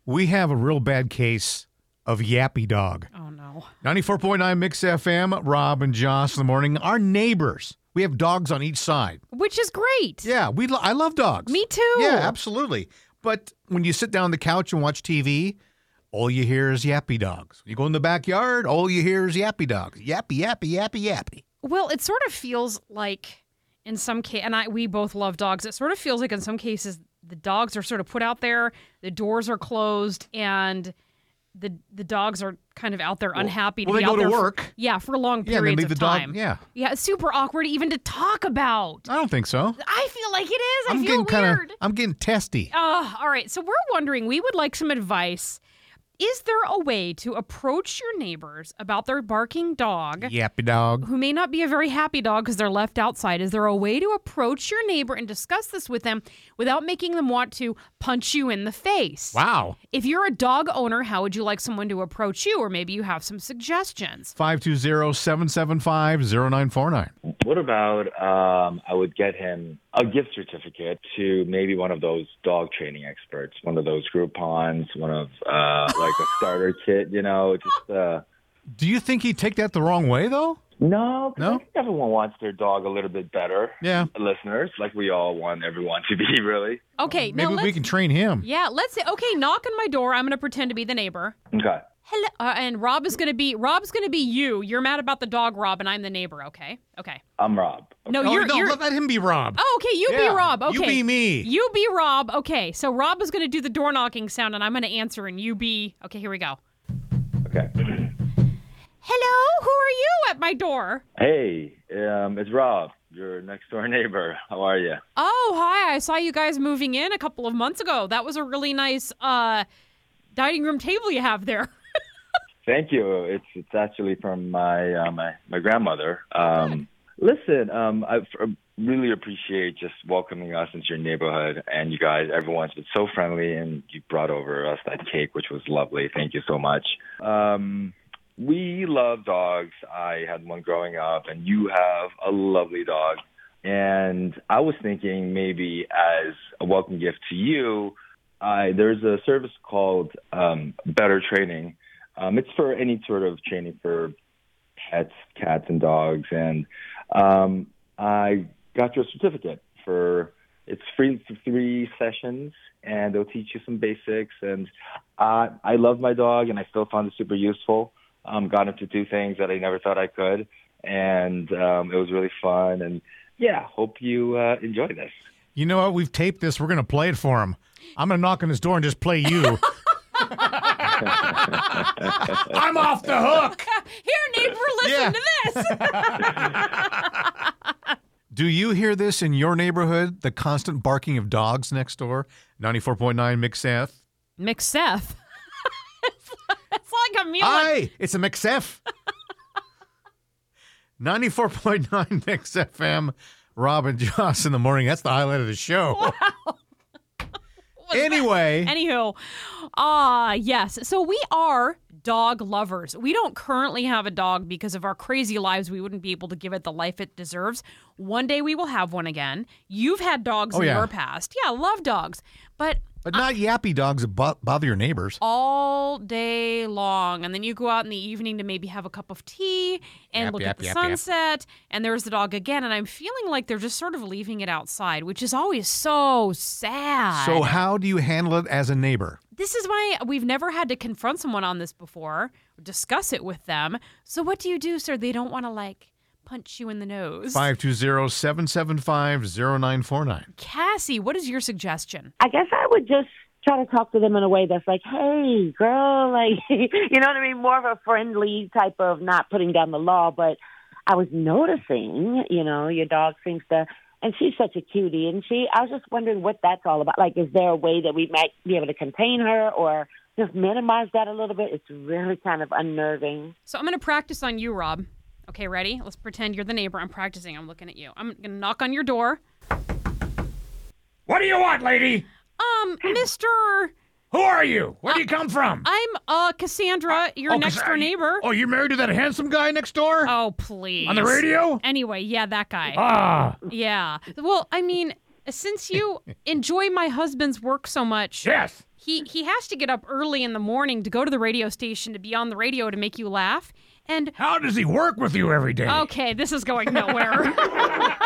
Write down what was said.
We have a real bad case of yappy dog. Oh, no. 94.9 Mix FM, Rob and Josh in the morning. Our neighbors. We have dogs on each side. Which is great. Yeah, I love dogs. Me too. Yeah, absolutely. But when you sit down on the couch and watch TV, all you hear is yappy dogs. You go in the backyard, all you hear is yappy dogs. Yappy, yappy, yappy, yappy. Well, it sort of feels like in some case, and we both love dogs, it sort of feels like in some cases the dogs are sort of put out there, the doors are closed, and the dogs are kind of out there unhappy to be they out go there to work. For long Yeah, and they periods leave of the time. dog. Yeah. Yeah, it's super awkward even to talk about. I don't think so. I feel like it is. I feel weird. I'm getting testy. All right, so we're wondering, we would like some advice. Is there a way to approach your neighbors about their barking dog? Yappy dog. Who may not be a very happy dog because they're left outside. Is there a way to approach your neighbor and discuss this with them without making them want to punch you in the face? Wow. If you're a dog owner, how would you like someone to approach you? Or maybe you have some suggestions. 520-775-0949. What about I would get him a gift certificate to maybe one of those dog training experts, one of those Groupons, one of like a starter kit, just Do you think he'd take that the wrong way, though? No, 'cause I think everyone wants their dog a little bit better. Yeah. Listeners, like we all want everyone to be, really. Okay, now Maybe we can train him. Yeah, let's say, okay, knock on my door. I'm going to pretend to be the neighbor. Okay. Hello, and Rob's gonna be you. You're mad about the dog, Rob, and I'm the neighbor. Okay. I'm Rob. No, Oh, you're. let him be Rob. Oh, okay. You be Rob. Okay. You be me. You be Rob. Okay. So Rob is gonna do the door knocking sound, and I'm gonna answer, and you be. Okay. Here we go. Okay. Hello. Who are you at my door? Hey, it's Rob, your next door neighbor. How are you? Oh, hi. I saw you guys moving in a couple of months ago. That was a really nice dining room table you have there. Thank you. It's actually from my my grandmother. Listen, I really appreciate just welcoming us into your neighborhood, and you guys, everyone's been so friendly, and you brought over us that cake, which was lovely. Thank you so much. We love dogs. I had one growing up, and you have a lovely dog. And I was thinking maybe as a welcome gift to you, there's a service called Better Training. It's for any sort of training for pets, cats, and dogs. And I got your certificate it's free for 3 sessions, and they'll teach you some basics. And I love my dog, and I still found it super useful. Got him to do things that I never thought I could. And it was really fun. And, yeah, hope you enjoy this. You know what? We've taped this. We're going to play it for him. I'm going to knock on his door and just play you. I'm off the hook. Here, neighbor, listen to this. Do you hear this in your neighborhood? The constant barking of dogs next door? 94.9 Mix-F. Mix-F? It's like a meal. Aye, it's a Mix-F. 94.9 Mix-FM. Rob and Josh in the morning. That's the highlight of the show. Wow. Anyway. Anywho, yes. So we are dog lovers. We don't currently have a dog because of our crazy lives. We wouldn't be able to give it the life it deserves. One day we will have one again. You've had dogs in your past. Yeah, love dogs. But not yappy dogs that bother your neighbors. All day long. And then you go out in the evening to maybe have a cup of tea and look at the sunset. And there's the dog again. And I'm feeling like they're just sort of leaving it outside, which is always so sad. So how do you handle it as a neighbor? This is why we've never had to confront someone on this before, or discuss it with them. So what do you do, sir? They don't want to, punch you in the nose. 520-775-0949. Cassie, what is your suggestion? I guess I would just try to talk to them in a way that's like, hey, girl, you know what I mean? More of a friendly type of not putting down the law. But I was noticing, your dog seems to, and she's such a cutie, isn't she? I was just wondering what that's all about. Is there a way that we might be able to contain her or just minimize that a little bit? It's really kind of unnerving. So I'm going to practice on you, Rob. Okay, ready? Let's pretend you're the neighbor. I'm practicing. I'm looking at you. I'm going to knock on your door. What do you want, lady? Mr. Who are you? Where do you come from? I'm Cassandra, your next door neighbor. Oh, you're married to that handsome guy next door? Oh, please. On the radio? Anyway, yeah, that guy. Ah. Yeah. Well, I mean, since you enjoy my husband's work so much. Yes. he has to get up early in the morning to go to the radio station to be on the radio to make you laugh. And how does he work with you every day? okay, this is going nowhere.